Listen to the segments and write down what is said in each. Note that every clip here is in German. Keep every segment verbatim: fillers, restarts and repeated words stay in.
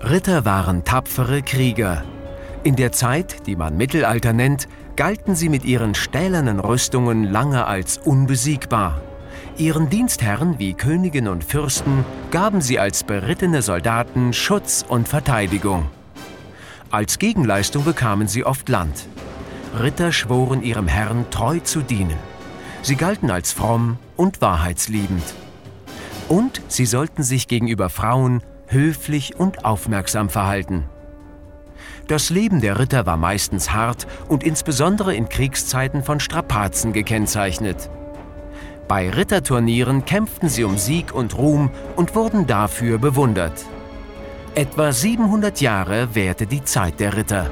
Ritter waren tapfere Krieger. In der Zeit, die man Mittelalter nennt, galten sie mit ihren stählernen Rüstungen lange als unbesiegbar. Ihren Dienstherren wie Königen und Fürsten gaben sie als berittene Soldaten Schutz und Verteidigung. Als Gegenleistung bekamen sie oft Land. Ritter schworen ihrem Herrn treu zu dienen. Sie galten als fromm und wahrheitsliebend. Und sie sollten sich gegenüber Frauen höflich und aufmerksam verhalten. Das Leben der Ritter war meistens hart und insbesondere in Kriegszeiten von Strapazen gekennzeichnet. Bei Ritterturnieren kämpften sie um Sieg und Ruhm und wurden dafür bewundert. Etwa siebenhundert Jahre währte die Zeit der Ritter.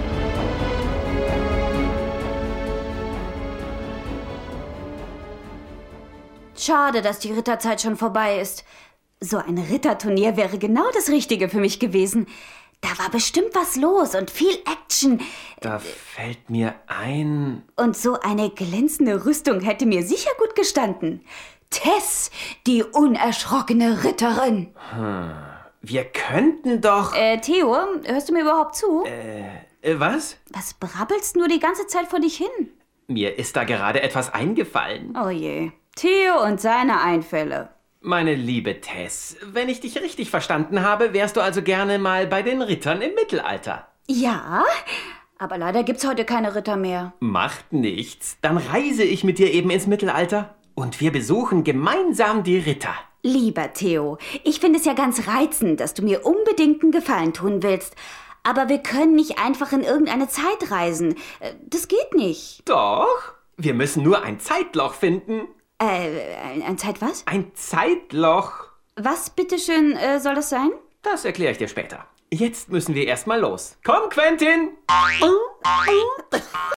Schade, dass die Ritterzeit schon vorbei ist. So ein Ritterturnier wäre genau das Richtige für mich gewesen. Da war bestimmt was los und viel Action. Da fällt mir ein... Und so eine glänzende Rüstung hätte mir sicher gut gestanden. Tess, die unerschrockene Ritterin. Hm. Wir könnten doch... Äh, Theo, hörst du mir überhaupt zu? Äh, äh, was? Was brabbelst nur die ganze Zeit vor dich hin? Mir ist da gerade etwas eingefallen. Oh je, Theo und seine Einfälle. Meine liebe Tess, wenn ich dich richtig verstanden habe, wärst du also gerne mal bei den Rittern im Mittelalter. Ja, aber leider gibt's heute keine Ritter mehr. Macht nichts. Dann reise ich mit dir eben ins Mittelalter und wir besuchen gemeinsam die Ritter. Lieber Theo, ich finde es ja ganz reizend, dass du mir unbedingt einen Gefallen tun willst. Aber wir können nicht einfach in irgendeine Zeit reisen. Das geht nicht. Doch, wir müssen nur ein Zeitloch finden. Äh, ein, ein Zeit was? Ein Zeitloch. Was, bitteschön, äh, soll das sein? Das erkläre ich dir später. Jetzt müssen wir erstmal los. Komm, Quentin!